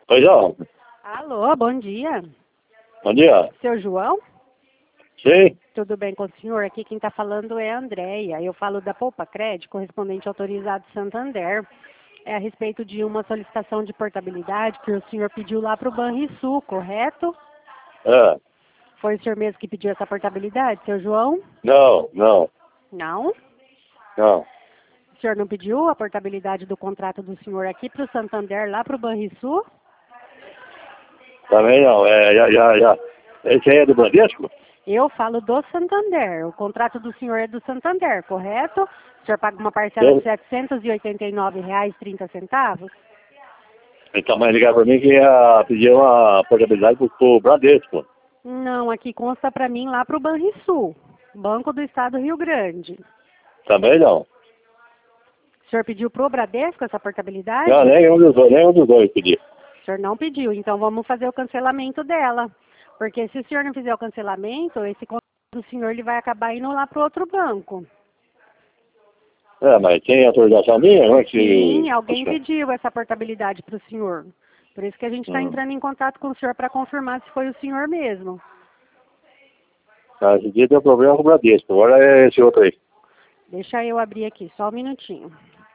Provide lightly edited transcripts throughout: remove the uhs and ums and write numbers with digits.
Pois não. Alô, bom dia. Bom dia. Seu João? Sim. Tudo bem com o senhor? Aqui quem está falando é a Andréia. Eu falo da Poupa Crédito, correspondente autorizado Santander. É a respeito de uma solicitação de portabilidade que o senhor pediu lá para o Banrisul, correto? É. Foi o senhor mesmo que pediu essa portabilidade, seu João? Não. Não? Não. O senhor não pediu a portabilidade do contrato do senhor aqui para o Santander, lá para o Banrisul? Também não. Já. Esse aí é do Bradesco? Eu falo do Santander. O contrato do senhor é do Santander, correto? O senhor paga uma parcela de R$ 789,30? Então, mas ligar para mim que ia pedir uma portabilidade pro Bradesco. Não, aqui consta para mim lá para o Banrisul, Banco do Estado do Rio Grande. Também não. O senhor pediu pro Bradesco essa portabilidade? Não, nenhum dos dois pedi. O senhor não pediu, então vamos fazer o cancelamento dela. Porque se o senhor não fizer o cancelamento, esse contrato do senhor ele vai acabar indo lá para o outro banco. É, mas tem autorização minha? Não é que... Sim, alguém pediu essa portabilidade para o senhor. Por isso que a gente está entrando em contato com o senhor para confirmar se foi o senhor mesmo. Esse dia deu problema com o Bradesco. Agora é esse outro aí. Deixa eu abrir aqui, só um minutinho.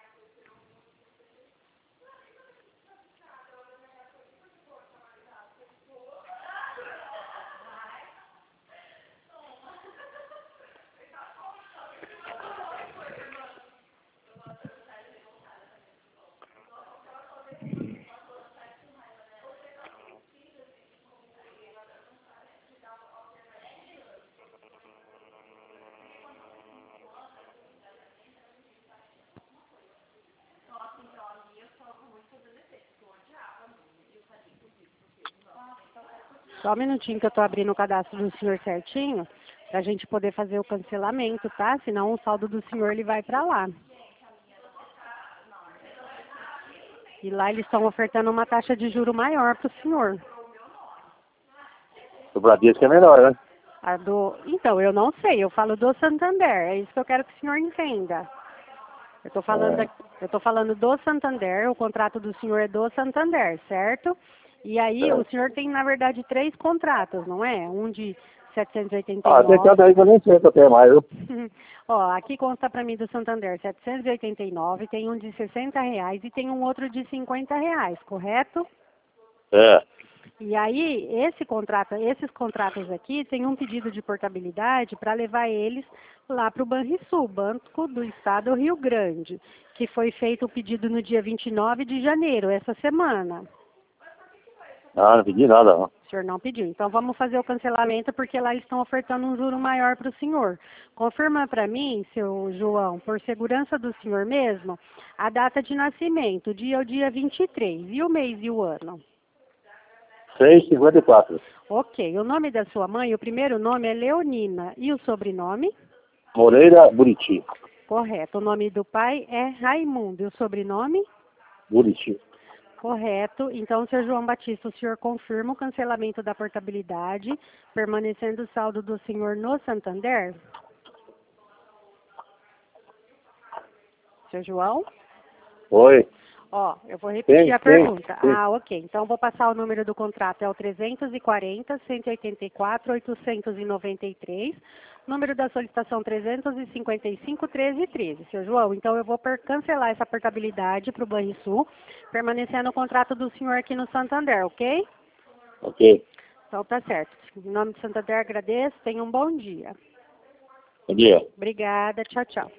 Só um minutinho que eu estou abrindo o cadastro do senhor certinho, para a gente poder fazer o cancelamento, tá? Senão o saldo do senhor ele vai para lá. E lá eles estão ofertando uma taxa de juro maior para o senhor. O Bradesco é melhor, né? Então, eu não sei, eu falo do Santander, é isso que eu quero que o senhor entenda. Eu estou falando do Santander, o contrato do senhor é do Santander, certo? E aí o senhor tem, na verdade, 3 contratos, não é? Um de 789. Tem cada aí que eu nem sei se eu tenho mais, viu? Ó, aqui consta para mim do Santander 789, tem um de R$ 60 e tem um outro de R$ 50, correto? É. E aí, esses contratos aqui, tem um pedido de portabilidade para levar eles lá para o Banrisul, Banco do Estado do Rio Grande, que foi feito o pedido no dia 29 de janeiro, essa semana. Não pedi nada, não. O senhor não pediu. Então, vamos fazer o cancelamento, porque lá eles estão ofertando um juro maior para o senhor. Confirma para mim, seu João, por segurança do senhor mesmo, a data de nascimento, o dia 23, e o mês e o ano. 6,54. Ok. O nome da sua mãe, o primeiro nome é Leonina. E o sobrenome? Moreira Buriti. Correto. O nome do pai é Raimundo. E o sobrenome? Buriti. Correto. Então, seu João Batista, o senhor confirma o cancelamento da portabilidade, permanecendo o saldo do senhor no Santander? Seu João? Oi. Ó, eu vou repetir a Sim. pergunta. Ah, ok. Então, vou passar o número do contrato. É o 340-184-893. Número da solicitação 355-1313. Seu João, então eu vou cancelar essa portabilidade para o Banrisul, permanecendo o contrato do senhor aqui no Santander, ok? Ok. Então, tá certo. Em nome do Santander, agradeço. Tenha um bom dia. Bom dia. Obrigada. Tchau, tchau.